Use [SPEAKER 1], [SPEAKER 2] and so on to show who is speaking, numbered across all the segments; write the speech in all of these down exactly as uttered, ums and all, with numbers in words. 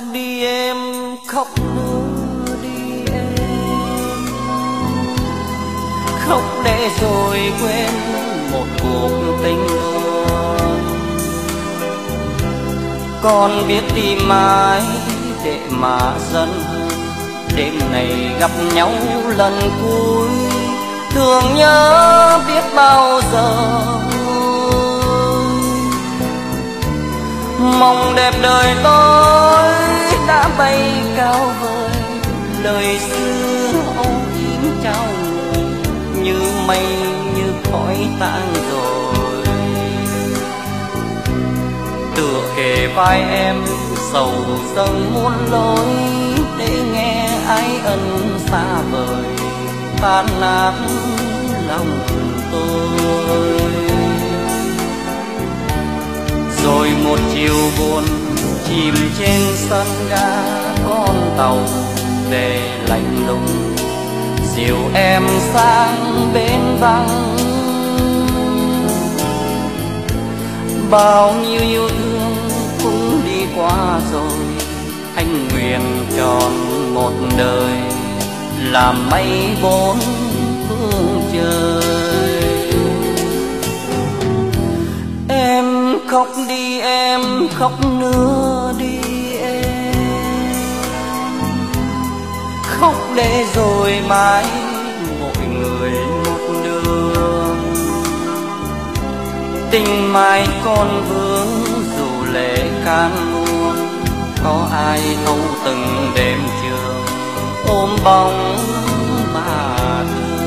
[SPEAKER 1] đi em, khóc nữa đi em, khóc để rồi quên một cuộc tình buồn. Con biết tìm ai để mà dần đêm này gặp nhau lần cuối, thương nhớ biết bao giờ. Mong đẹp đời tôi đã bay cao vời, lời xưa âu yếm trao người như mây như khói tan rồi. Tựa kề vai em sầu dâng muôn lối, để nghe ai ân xa vời tan nát lòng tôi. Rồi một chiều buồn chìm trên sân ga, con tàu về lạnh lùng dìu em sang bến vắng. Bao nhiêu yêu thương cũng đi qua rồi, anh nguyện tròn một đời làm mây bốn phương trời. Em khóc đi em, khóc nữa đi em, khóc để rồi mãi mỗi người một đường. Tình mai còn vương dù lệ can muôn, có ai thâu từng đêm trường ôm bóng mà thương.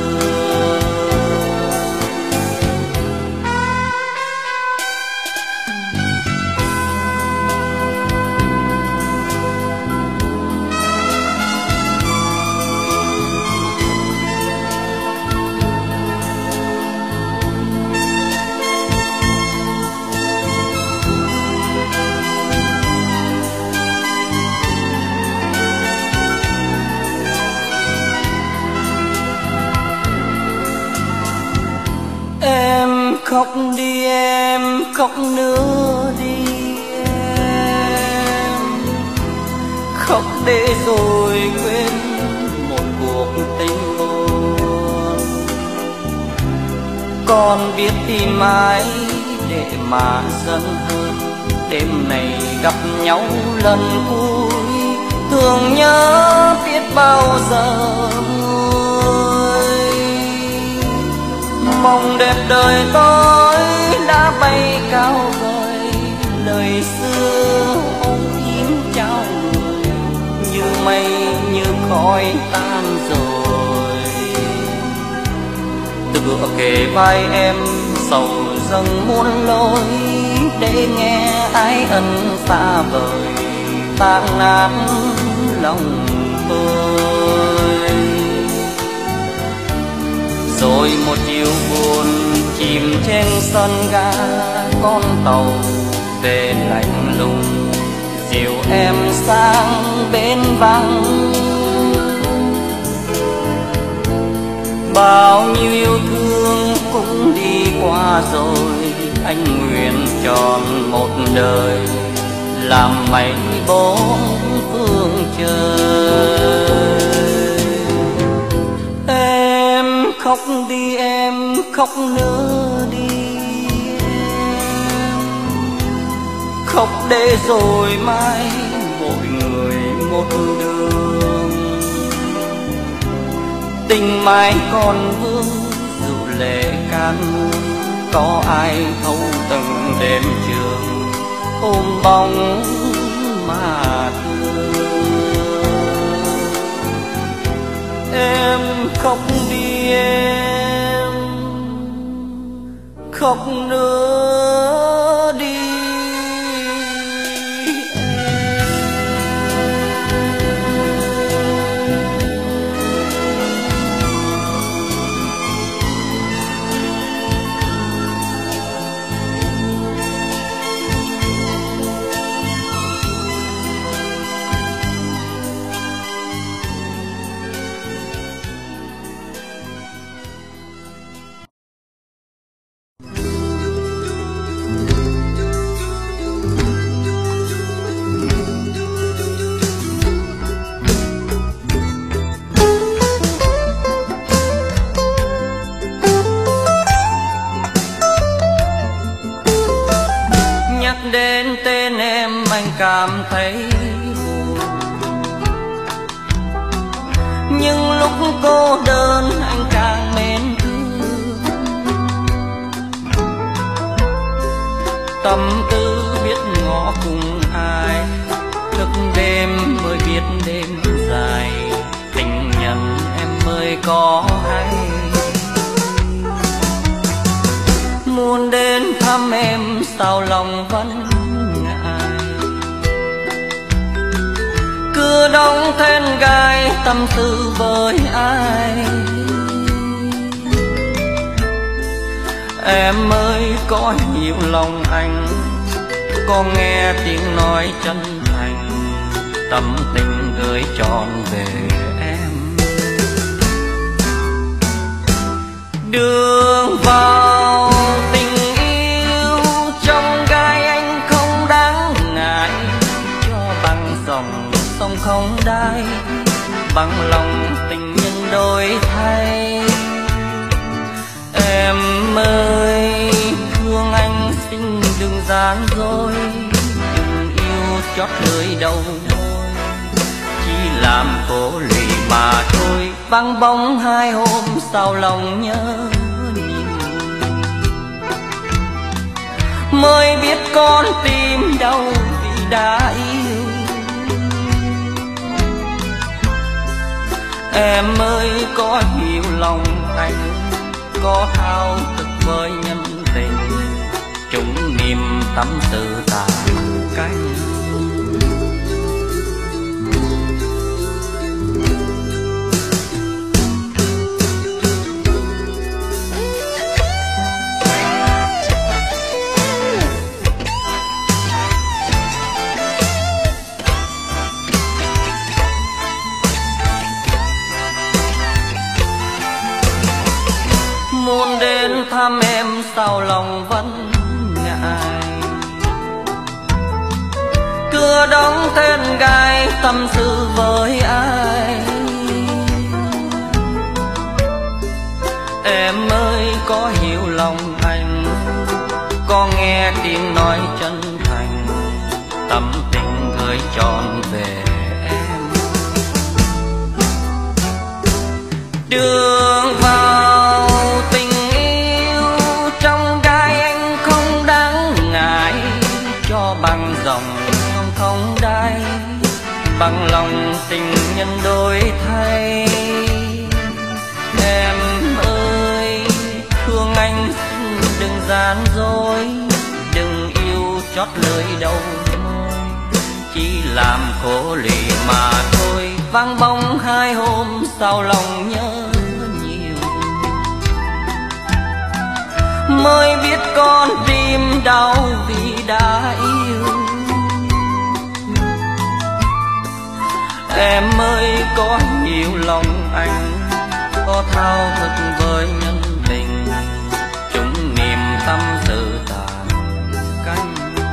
[SPEAKER 1] Khóc đi em, khóc nữa đi em, khóc để rồi quên một cuộc tình buồn. Con biết tìm ai để mà dần hơn, đêm này gặp nhau lần cuối, thương nhớ biết bao giờ. Mong đẹp đời tôi đã bay cao vời, lời xưa âu yếm trao người như mây như khói tan rồi. Tựa kề vai em sầu dâng muôn lối, để nghe ai ân xa vời tan nát lòng tôi. Rồi một chiều buồn chìm trên sân ga, con tàu về lạnh lùng dìu em sang bến vắng. Bao nhiêu yêu thương cũng đi qua rồi, anh nguyện tròn một đời làm mây bốn phương trời. Em khóc đi em, khóc nữa đi em, khóc để rồi mai mỗi người một đường. Tình mai còn vương dù lệ can muôn, có ai thấu từng đêm trường ôm bóng mà thương. Em khóc đi em, khóc nữa đi. cô đơn anh càng mến thương. Tâm tư biết ngõ cùng ai, thức đêm mới biết đêm dài, tình nhân em mới có hay. Muốn đến thăm em sao lòng vẫn ngại, cứ đóng then gai tâm tư với ai. Em ơi có hiểu lòng anh, có nghe tiếng nói chân thành, tâm tình gửi trọn về em. Đường vào tình yêu trong gai anh không đáng ngại, cho bằng dòng sông không đáy, bằng lòng tình nhân đổi thay. Em ơi thương anh xin đừng gian dối, đừng yêu chót lưỡi đầu môi, chỉ làm khổ lụy mà thôi. Vắng bóng hai hôm sao lòng nhớ nhiều, mới biết con tim đau vì đã yêu. Em ơi có hiểu lòng anh, có thao thức với nhân tình, chúng niềm tâm tư tàn canh. Muốn đến thăm em sao lòng vẫn ngại, cửa đóng then gai tâm sự với ai. Em ơi có hiểu lòng anh, có nghe tiếng nói chân thành, tâm tình gửi trọn về em. Đường vào tình yêu trong gai anh không đáng ngại, cho bằng dòng không không đáy, bằng lòng tình nhân đổi thay. Em ơi thương anh xin đừng gian dối, đừng yêu chót lưỡi đầu môi, chỉ làm khổ lụy mà thôi. Vắng bóng hai hôm sao lòng nhớ nhiều, mới biết con tim đau vì đã yêu. Em ơi có hiểu lòng anh, có thao thức với nhân tình, chúng niềm tâm sự tàn canh.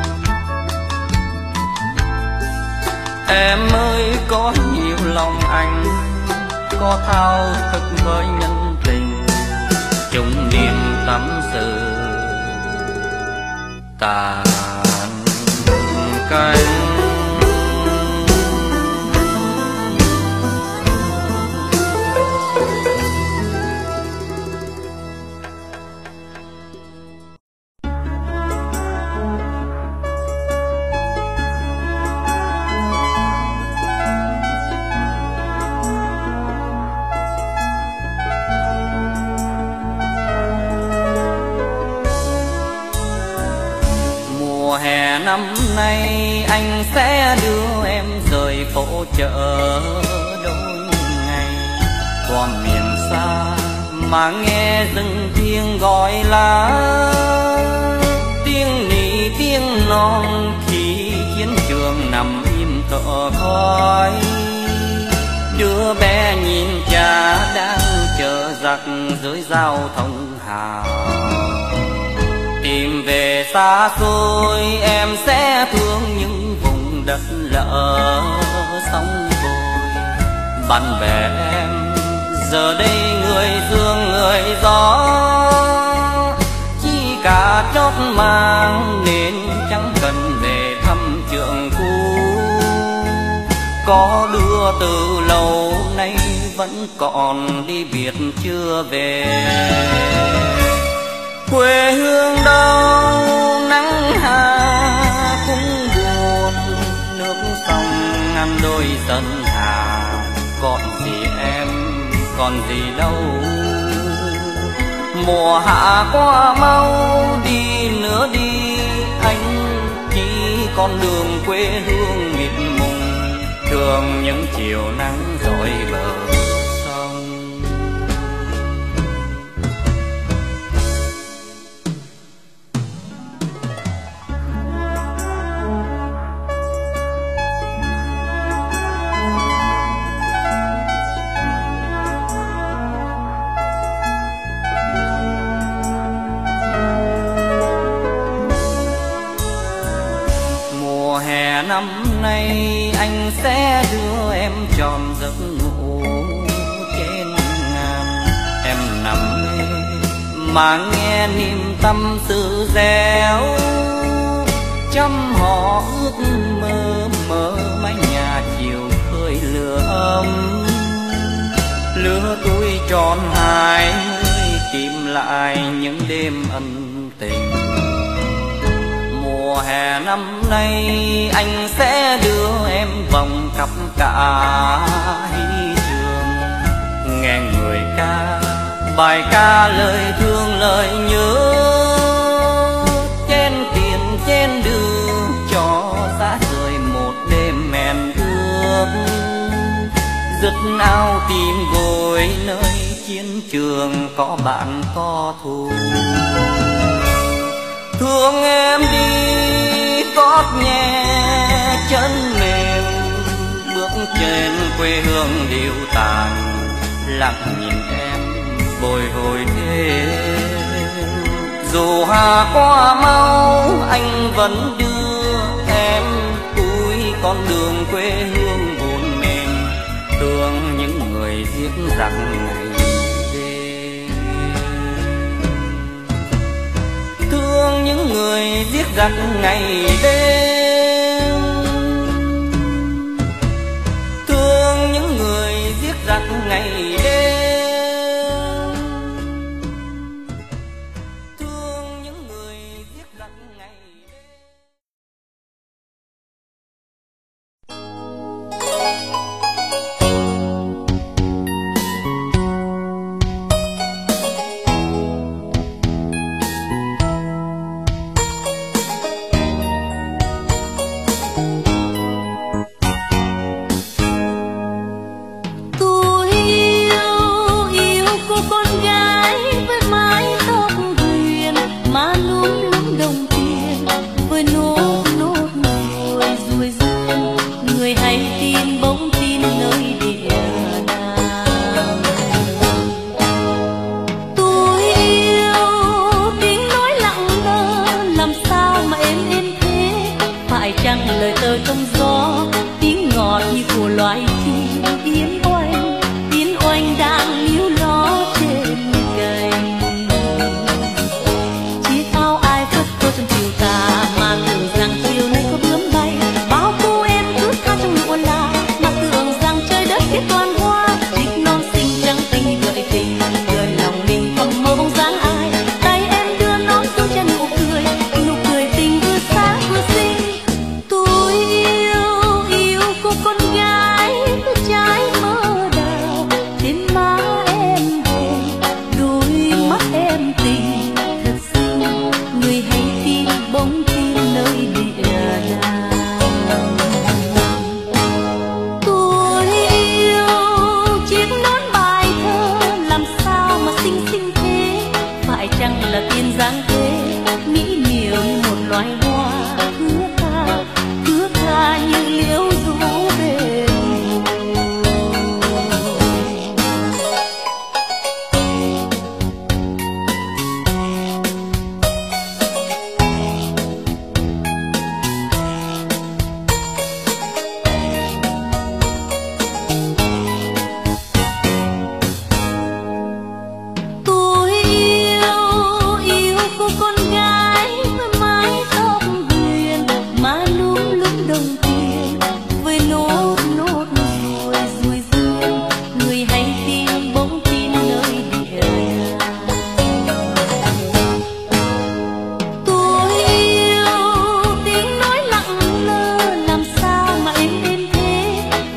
[SPEAKER 1] Em ơi có hiểu lòng anh, có thao thức với nhân tình, chúng niềm tâm sự tàn canh. Năm nay anh sẽ đưa em rời phố chợ đôi ngày, qua miền xa mà nghe rừng thiêng gọi lá, tiếng nỉ tiếng non khi chiến trường nằm im tựa khói. Đứa bé nhìn cha đang chờ giặc dưới giao thông hào, tìm về xa xôi em sẽ thương những vùng đất lỡ sóng vội. Bạn bè em giờ đây người dương người gió, chỉ cả chót mang nên chẳng cần về thăm trường cũ. có đứa từ lâu nay vẫn còn đi biệt chưa về. Quê hương đâu nắng hà cũng buồn, nước sông ngăn đôi sân hà. Còn gì em, còn gì đâu, mùa hạ qua mau đi nữa đi anh. Chỉ con đường quê hương mịt mùng, thường những chiều nắng dội bờ sông. Mùa hè năm nay anh sẽ đưa em tròn giấc ngủ trên ngàn. Em nằm mê mà nghe niềm tâm sự réo, trăm họ ước mơ mơ mái nhà chiều khơi lửa ấm. Lứa tuổi tròn hai mươi tìm lại những đêm ân tình. Mùa hè năm nay anh sẽ đưa em vòng cặp cả hy trường. Nghe người ca bài ca lời thương lời nhớ, trên tiền trên đường cho xa rời một đêm mèn ước. Dứt áo tìm gối nơi chiến trường có bạn có thù. Thương em đi gót nhẹ chân mềm, bước trên quê hương điêu tàn. Lặng nhìn em bồi hồi thêm, dù hà qua mau anh vẫn đưa em cuối con đường quê hương buồn mềm. Thương những người giết giặc ngày đêm, thương những người giết giặc ngày đêm, thương những người giết giặc ngày đêm, thương những người giết giặc ngày đêm.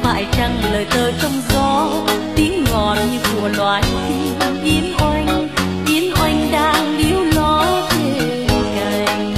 [SPEAKER 2] phải chăng lời thơ trong gió, tiếng ngọt như của loài chim yến oanh, yến oanh đang líu lo trên cành.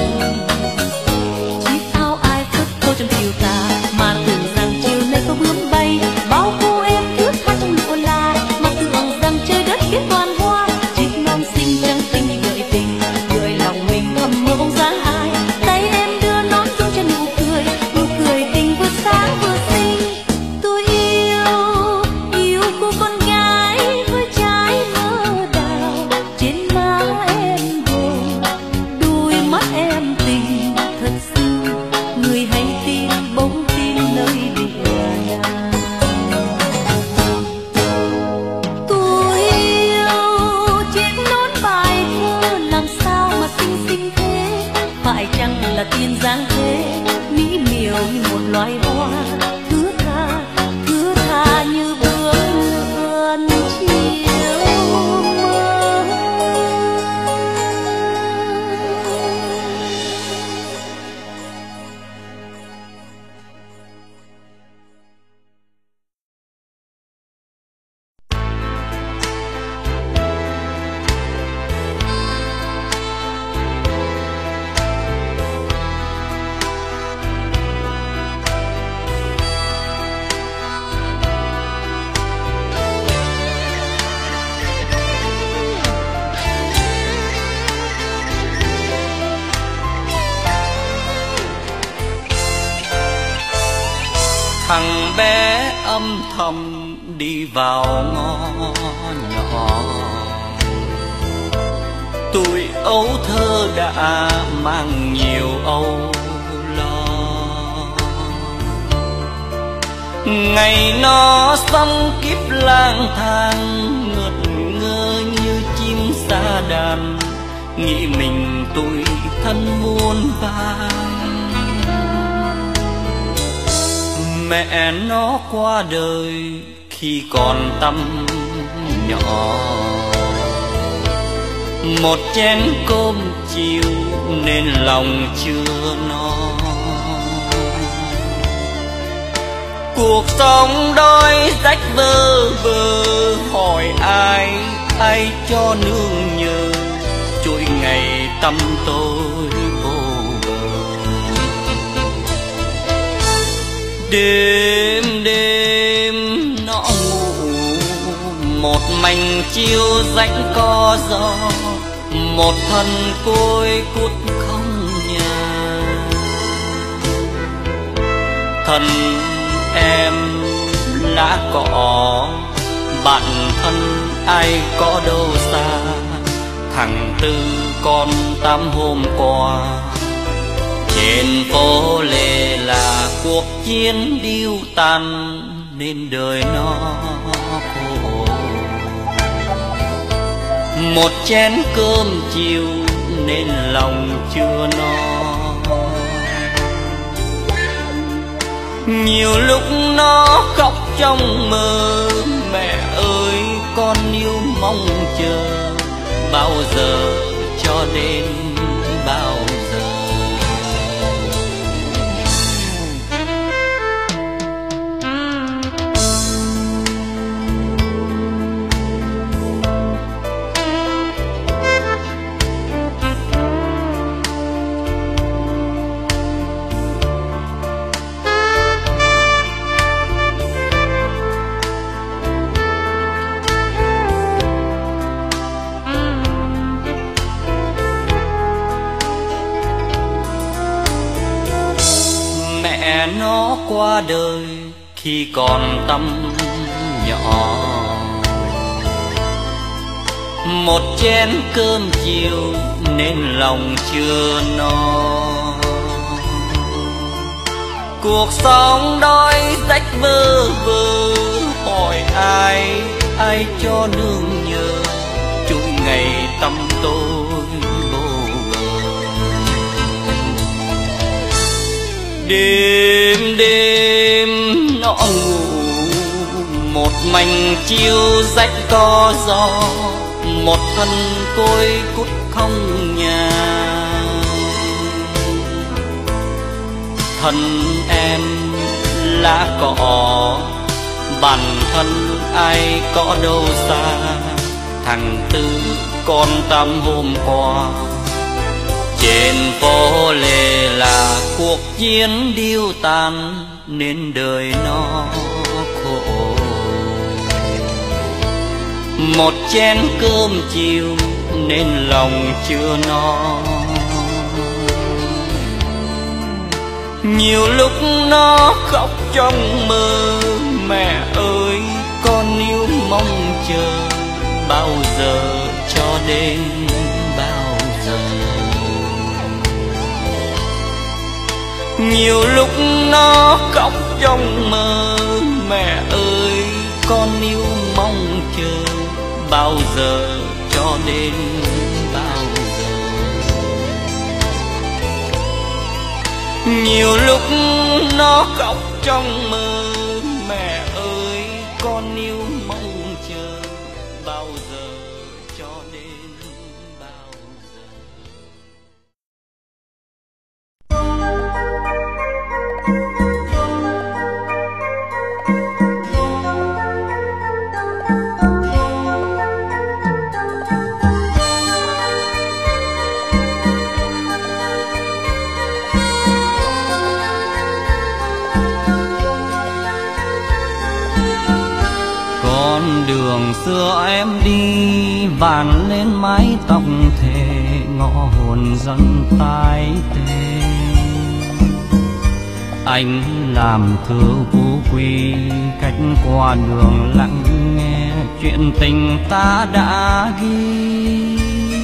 [SPEAKER 2] Chiếc áo ai phất phơ trong chiều tà, mà tưởng rằng chiều nay có bướm bay. Bao cô em ướt hát trong lụa là, mà tưởng rằng trời đất kết toàn hoa. Chiếc non xinh trắng tinh như gợi tình, gợi lòng mình thầm mơ bóng dáng ai. Tay em đưa nón dung cho nụ cười, nụ cười tình vừa sáng vừa xinh. Tôi yêu, yêu cô con gái với trái mơ đào trên má em hồng, đôi mắt em tình thật xinh. Người hãy tin bỗng tin nơi địa đàng. Tôi yêu chiếc nón bài thơ làm sao mà xinh xinh thế, phải chăng là tiên dáng thế mỹ miều như một loài hoa, cứ tha cứ tha như bướm lượn chiều mơ.
[SPEAKER 1] Thằng bé âm thầm đi vào ngõ nhỏ, tuổi ấu thơ đã mang nhiều âu lo. Ngày nó xong kiếp lang thang, ngất ngơ như chim sa đàn, nghĩ mình tuổi thân muôn vàn. Mẹ nó qua đời khi còn tăm nhỏ, một chén cơm chiều nên lòng chưa no. Cuộc sống đói rách vơ vơ, hỏi ai ai cho nương nhờ, trôi ngày tâm tôi vô bờ. Đêm đêm nó ngủ một mảnh chiều rãnh có gió, một thân côi cút không nhà. Thân em lá cỏ, bạn thân ai có đâu xa. Thằng Tư con tám hôm qua, trên phố lề là cuộc chiến điêu tàn, nên đời nó khổ. Một chén cơm chiều nên lòng chưa no. Nhiều lúc nó khóc trong mơ, mẹ ơi con yêu mong chờ, bao giờ cho đến bao giờ. Mẹ nó qua đời khi còn tăm nhỏ, một chén cơm chiều nên lòng chưa no. Cuộc sống đói rách vơ vơ, hỏi ai ai cho nương nhờ, trôi ngày tâm tôi vô bờ. Đêm đêm nó ngủ một mảnh chiều rách có gió, một thân côi cút không nhà. Thân em lá cỏ, bản thân ai có đâu xa. Thằng Tư con Tâm hôm qua, trên phố Lê là cuộc chiến điêu tàn nên đời nó khổ. Một chén cơm chiều nên lòng chưa no. Nhiều lúc nó khóc trong mơ, mẹ ơi con yêu mong chờ bao giờ cho đến bao giờ. Nhiều lúc nó khóc trong mơ, mẹ ơi con yêu mong chờ bao giờ cho đến bao giờ. Nhiều lúc nó khóc trong mơ, mẹ ơi con yêu mong chờ bao giờ cho đến bao giờ. Đường xưa em đi vàn lên mái tóc thề, ngõ hồn dân tái tê. Anh làm thơ vô quy, cách qua đường lặng nghe chuyện tình ta đã ghi.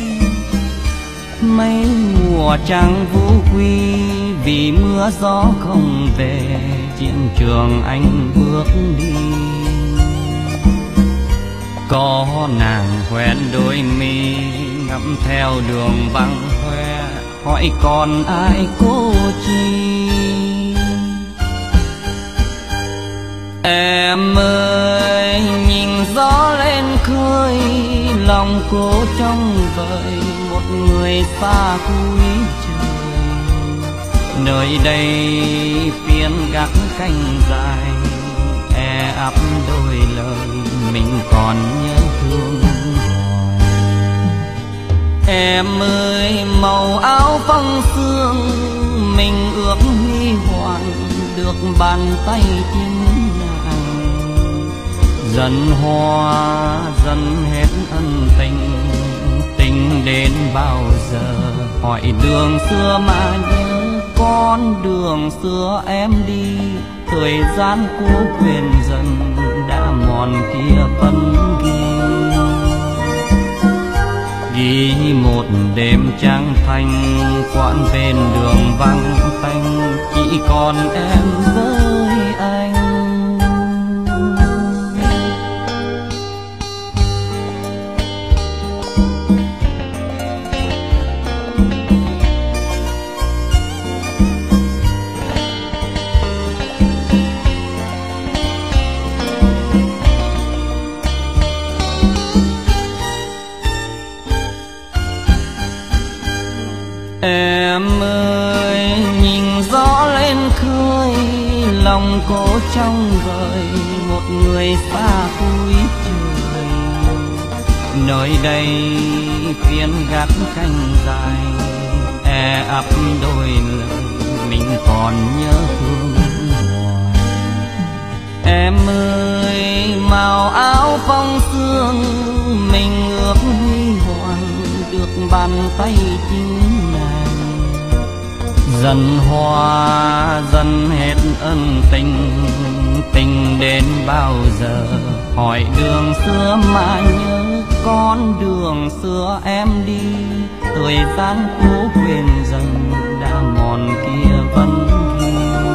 [SPEAKER 1] Mấy mùa trăng vũ quy, vì mưa gió không về, chiến trường anh bước đi. Có nàng quen đôi mi, ngắm theo đường vắng hoe, hỏi còn ai cô chi. Em ơi nhìn gió lên khơi, lòng cô trong vời một người xa cuối trời. Nơi đây phiên gác canh dài, e ấp đôi lời mình còn nhớ thương hoài. Em ơi màu áo phong sương, mình ước huy hoàng được bàn tay chính nàng. Dần hoa dần hết ân tình, tình đến bao giờ hỏi đường xưa mà nhớ. Con đường xưa em đi, thời gian cũ quên dần đã mòn kia vẫn ghi. Ghi một đêm trăng thanh, quãng bên đường vắng tanh, chỉ còn em với anh. Em ơi nhìn gió lên khơi, lòng cô trong vời một người xa cuối trời. Nơi đây phiên gác canh dài, e ấp đôi lời mình còn nhớ thương hoài. Em ơi màu áo phong sương, mình ước huy hoàng được bàn tay chính nàng. Dần hoa dần hết ân tình, tình đến bao giờ hỏi đường xưa mà nhớ. Con đường xưa em đi, thời gian cũ quên dần đã mòn kia vẫn ghi.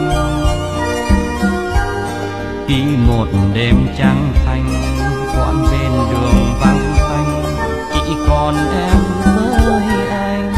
[SPEAKER 1] Khi một đêm trăng thanh, quãng bên đường vắng tanh, chỉ còn em với anh.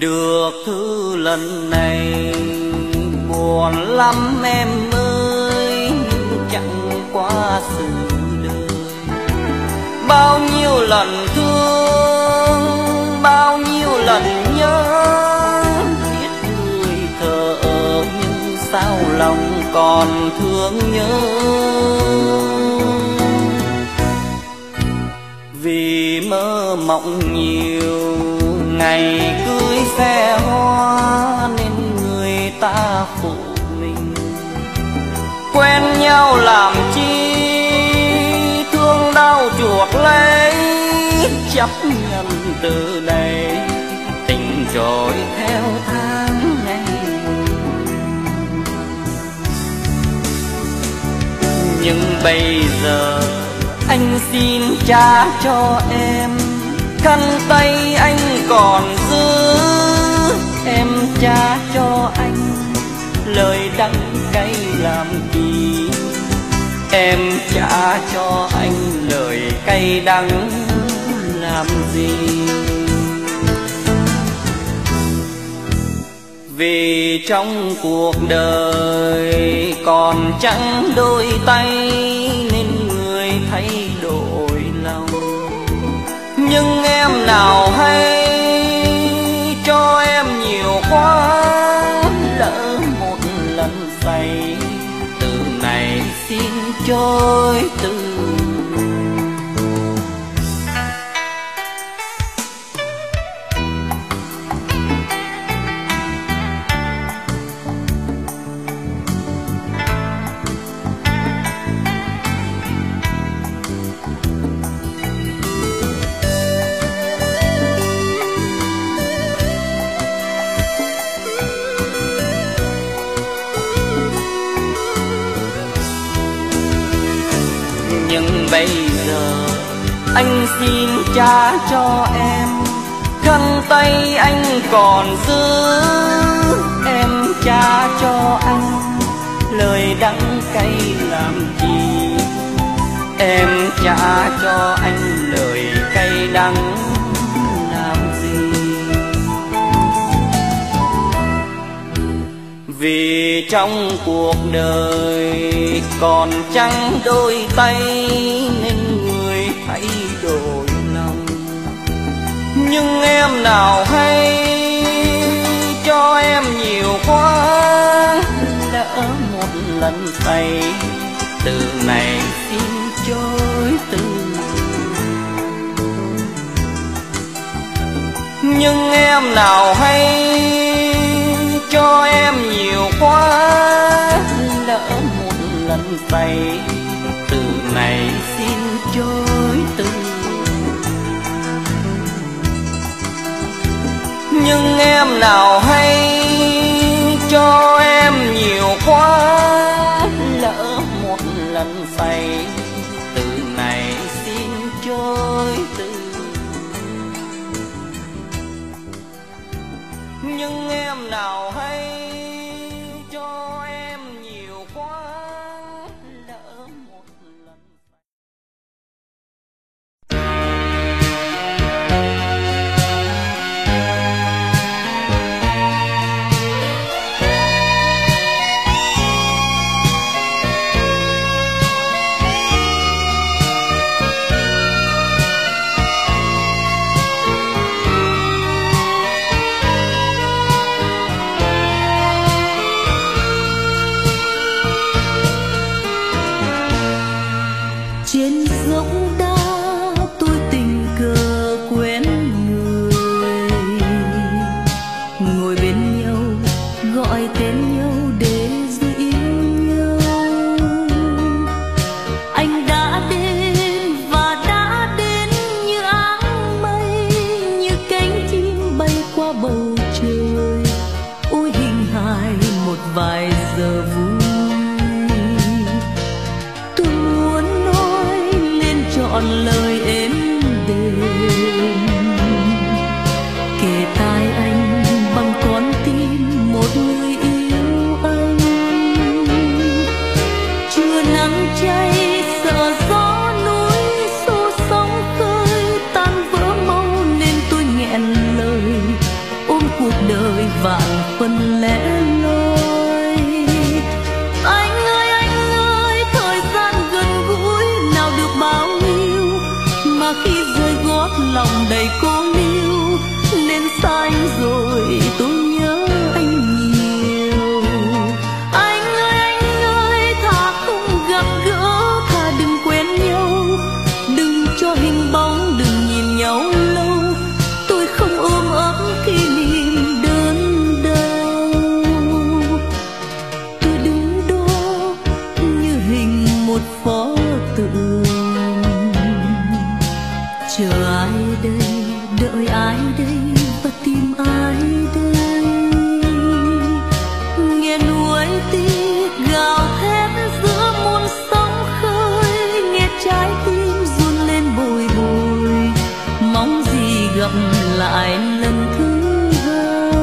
[SPEAKER 1] được thư lần này buồn lắm em ơi, nhưng chẳng qua sự đời. Bao nhiêu lần thương, bao nhiêu lần nhớ, biết người thờ ơ nhưng sao lòng còn thương nhớ. Vì mơ mộng nhiều ngày cưới xe hoa nên người ta phụ mình. Quen nhau làm chi, thương đau chuộc lấy, chấp nhận từ đây tình trôi theo tháng ngày. Nhưng bây giờ anh xin trả cho em khăn tay anh còn giữ, em trả cho anh lời đắng cay làm gì. Em trả cho anh lời cay đắng làm gì. Vì trong cuộc đời còn chẳng đôi tay nên người thay đổi lòng. Nhưng em nào hay cho em nhiều quá, lỡ một lần say từ này xin trôi từ. Nhưng bây giờ anh xin trả cho em khăn tay anh còn giữ, em trả cho anh lời đắng cay làm gì. Em trả cho anh lời cay đắng làm gì. Vì trong cuộc đời còn chẳng đôi tay nên người thay đổi lòng. Nhưng em nào hay cho em nhiều quá, lỡ một lần say từ này xin trôi từ. Nhưng em nào hay cho em nhiều quá, lỡ một lần say từ này xin trôi từ. Nhưng em nào hay cho em nhiều quá, lỡ một lần say từ này xin trôi từ. Nhưng em nào hay cho em nhiều quá, lỡ một lần.
[SPEAKER 2] Trên dốc đá tôi tình cờ quen người, ngồi bên nhau gọi tên nhau để giữ yêu nhau. Anh đã đến và đã đến như áng mây, như cánh chim bay qua bầu trời. Ôi hình hài một vài giờ vui, chọn lời êm đềm kề tai anh bằng con tim một người yêu anh. Chưa nắng cháy sợ gió núi xô sóng khơi tan vỡ mau nên tôi nghẹn lời ôm cuộc phần lẻ loi. Anh ơi anh ơi, thời gian gần gũi nào được bao nhiêu, mà khi rơi gót lòng đầy cô liêu, nên xa anh rồi tôi nhớ anh nhiều. Anh ơi anh ơi, thà không gặp gỡ, thà đừng quen nhau, đừng cho hình bóng, đừng nhìn nhau lâu, tôi không ôm ấp kỷ niệm đơn đau. Tôi đứng đó như hình một pho tượng, chờ ai đây, đợi ai đây, và tìm ai đây. Nghe nuối tiếc gào thét giữa muôn sóng khơi, nghe trái tim run lên bồi hồi, mong gì gặp lại lần thứ hai.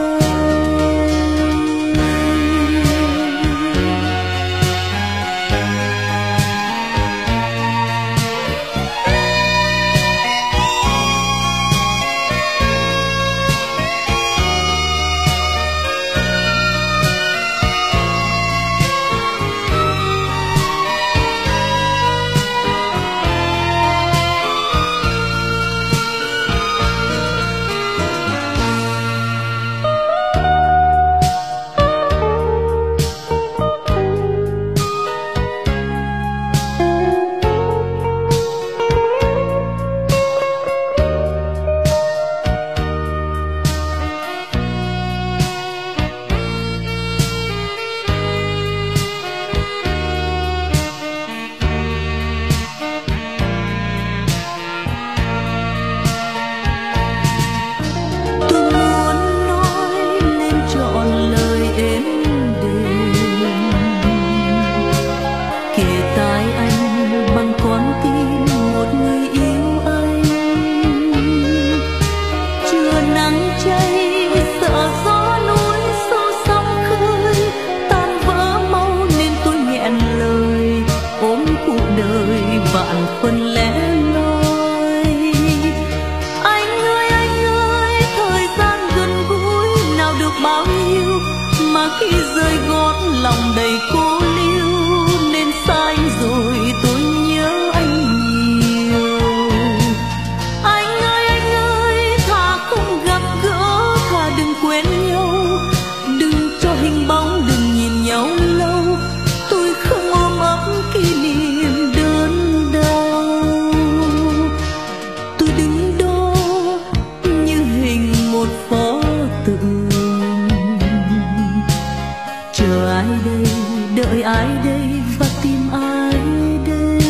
[SPEAKER 2] Khi rơi gót lòng đầy cô liêu, nên xa anh rồi tôi nhớ anh nhiều. Anh ơi anh ơi, thà không gặp gỡ, thà đừng quen nhau, đừng cho hình bóng, đừng nhìn nhau lâu, tôi không ôm ấp kỷ niệm đơn đau. Tôi đứng đó như hình một pho tượng, chờ ai đây, đợi ai đây, và tìm ai đây.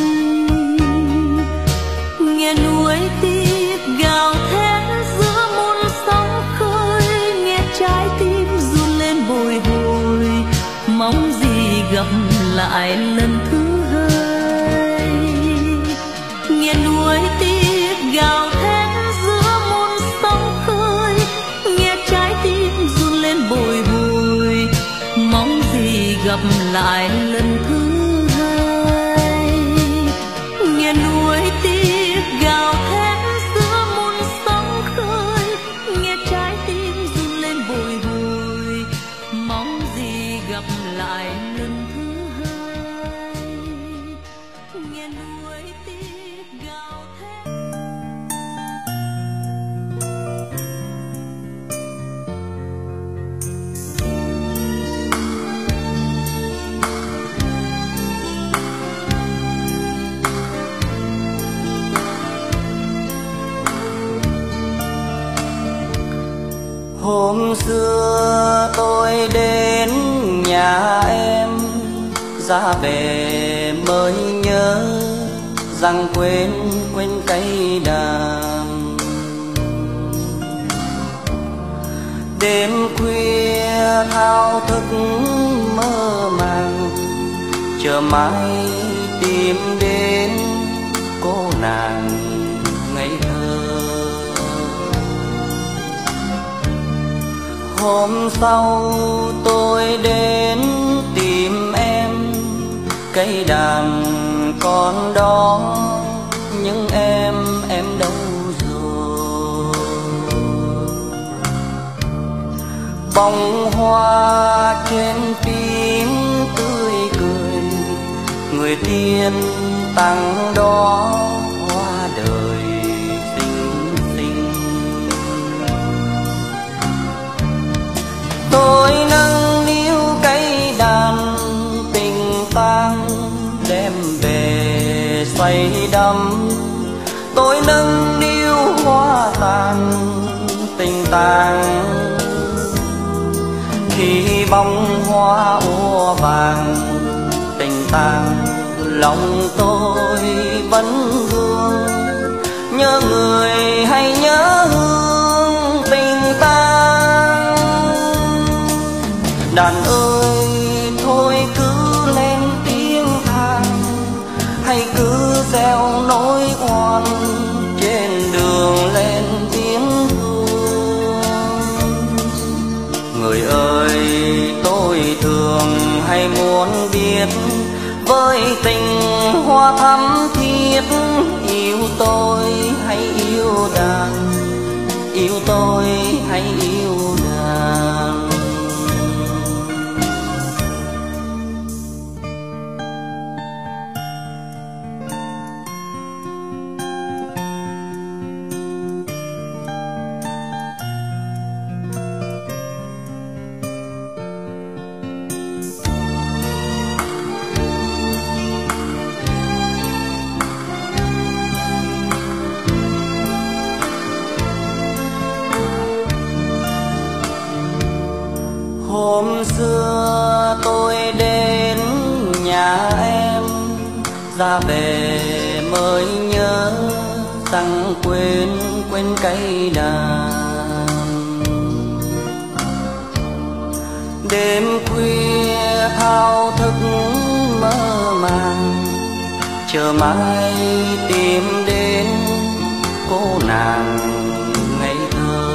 [SPEAKER 2] Nghe nuối tiếc gào thét giữa muôn sóng khơi, nghe trái tim run lên bồi hồi, mong gì gặp lại lần thứ hai. Nghe nuối tiếc gào thét giữa muôn sóng khơi, nghe trái tim run lên bồi hồi, mong gì gặp lại lần thứ hai. Nghe nuối tiếc gào thét giữa muôn sóng khơi, nghe trái tim run lên bồi hồi, mong gì gặp lại lần thứ hai. Nghe nuối tiếc gào thét.
[SPEAKER 1] Hôm xưa tôi đến nhà em, ra về mới nhớ rằng quên quên cây đàn. Đêm khuya thao thức mơ màng, chờ mãi tìm đến cô nàng ngây thơ. Hôm sau tôi đến tìm em, cây đàn còn đó, nhưng em em đâu rồi. bông hoa trên tím tươi cười, người tiên tặng đó hoa đời xinh xinh. Tôi nâng niu cây đàn tình tang đem về say đắm, tôi nâng niu hoa tàn tình tang. Khi bông hoa úa vàng tình tang, lòng tôi vẫn vương, nhớ người hay nhớ hương tình tang. Đàn ơi thôi cứ lên tiếng than, hay cứ gieo nỗi oan trên đường lên tiếng thương. Người ơi tôi thường hay muốn biết, với tình hoa thắm thiết, yêu tôi hay yêu đàn, yêu tôi hay yêu đàn. Hôm xưa tôi đến nhà em, ra về mới nhớ rằng quên quên cây đàn. Đêm khuya thao thức mơ màng, chờ mãi tìm đến cô nàng ngây thơ.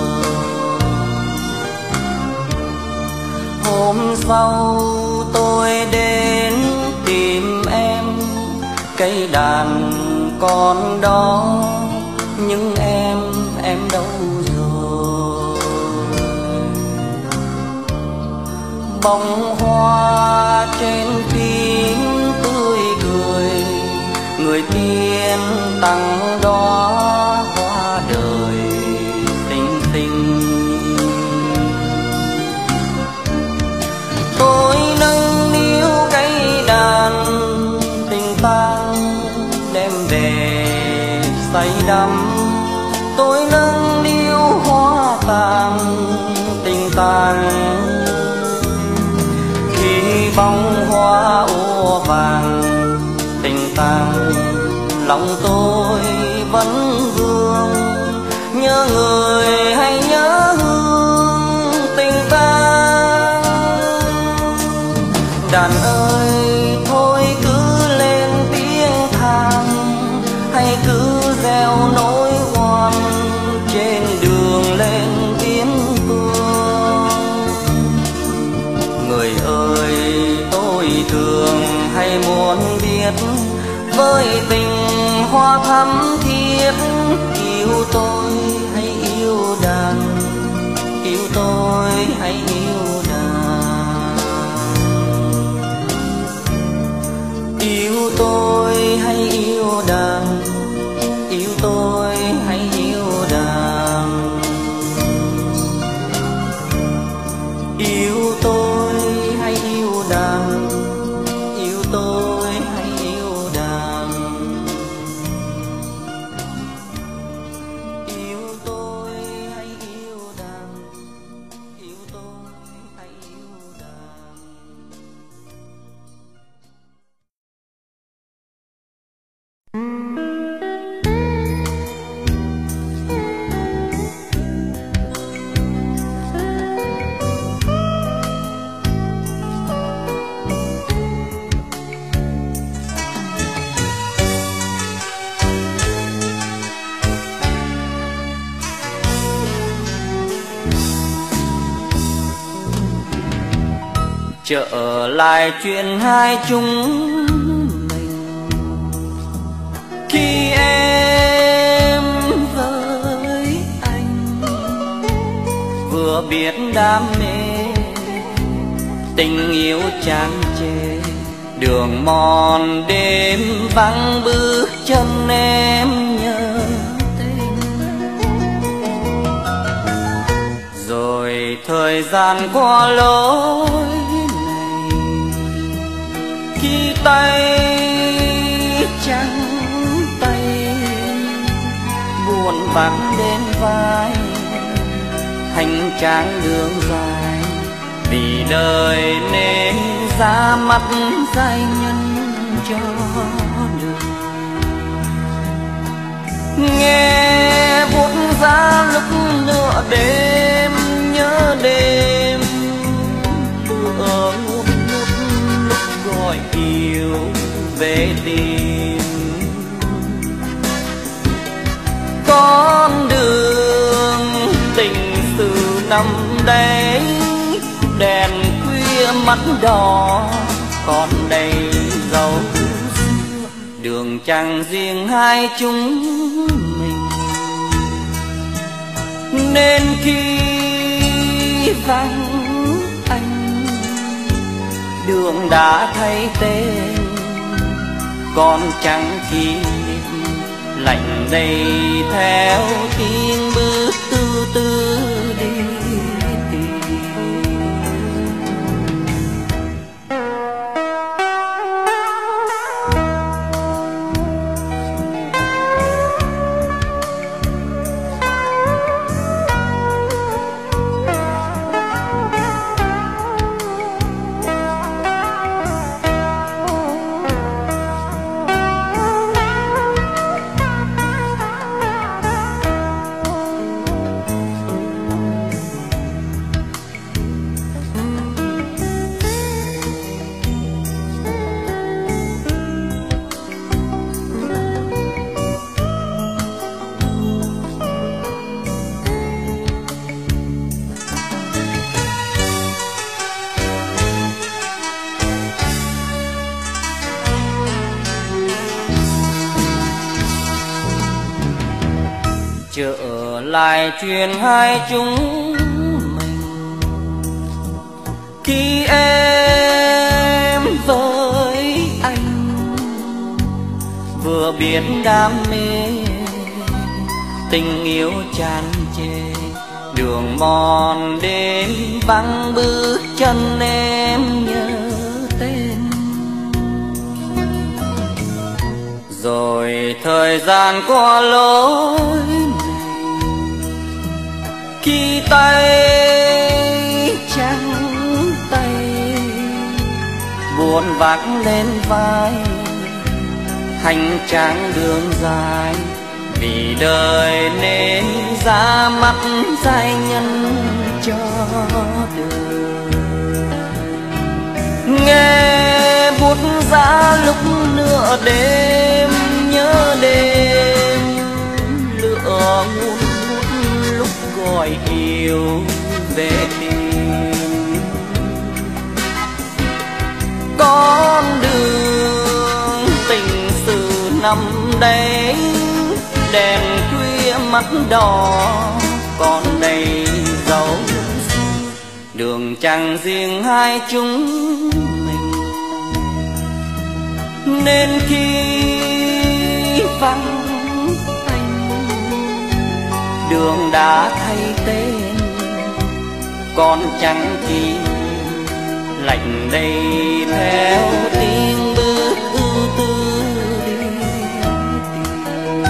[SPEAKER 1] Hôm sau tôi đến tìm em, cây đàn còn đó, nhưng em, em đâu rồi? Bông hoa trên tím tươi cười, người tiên tặng đó hoa đời xinh xinh. Tôi nâng niu cây đàn tình tang đem về say đắm, tôi nâng niu hoa tàn tình tang. Khi bông hoa úa vàng tình tang, lòng tôi vẫn vương, nhớ người hay nhớ hương tình tang. Đàn ơi thôi cứ lên tiếng than, hay cứ gieo nỗi oan trên đường lên tiếng phương. Người ơi tôi thường hay muốn biết, với tình hoa thắm thiết, yêu tôi hay yêu đàn, yêu tôi hay yêu đàn. Yêu tôi hay yêu đàn, yêu tôi hay yêu đàn. Yêu tôi hay yêu đàn, yêu tôi hay yêu đàn. Yêu tôi hay yêu đàn, yêu tôi hay yêu đàn. Trở lại chuyện hai chúng mình, khi em với anh vừa vừa biết đam mê tình yêu chan chê, đường mòn đêm vắng bước chân em nhớ tên. Rồi thời gian qua lối này, khi tay trắng tay buồn vắng đến vai, hành trang đường dài vì đời nên ra mắt giai nhân cho đời. Nghe buốt giá lúc nửa đêm nhớ đêm, lửa ngút ngút lúc gọi yêu về tìm. Con đường tình sự năm đấy, đèn khuya mắt đỏ còn đầy dấu xưa. Đường chẳng riêng hai chúng mình, nên khi vắng anh, đường đã thay tên, còn chẳng kỷ niệm lạnh đầy theo tiếng bước từ từ đi. Trở lại chuyện hai chúng mình, khi em với anh vừa biết đam mê tình yêu chan chê, đường mòn đêm vắng bước chân em nhớ tên. Rồi thời gian qua lối này, khi tay trắng tay buồn vác lên vai, hành trang đường dài vì đời nên ra mắt giai nhân cho đời. Nghe buốt giá lúc nửa đêm nhớ đêm, lửa ngút ngút lúc gọi yêu về tìm. Con đường tình sự năm đấy, đèn khuya mắt đỏ còn đầy dấu xưa. Đường chẳng riêng hai chúng mình, nên khi vắng anh, đường đã thay tên, còn chẳng kỷ niệm lạnh đầy theo tiếng bước ưu tư đi tìm.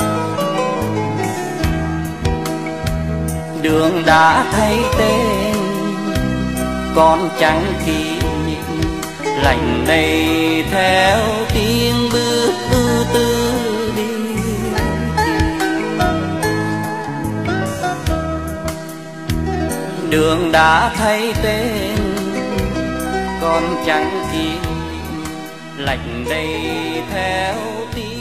[SPEAKER 1] Đường đã thay tên, còn chẳng kỷ niệm lạnh đầy theo tiếng bước ưu tư đi tìm. Đường đã thay tên, còn chẳng kỷ niệm lạnh đầy theo tiếng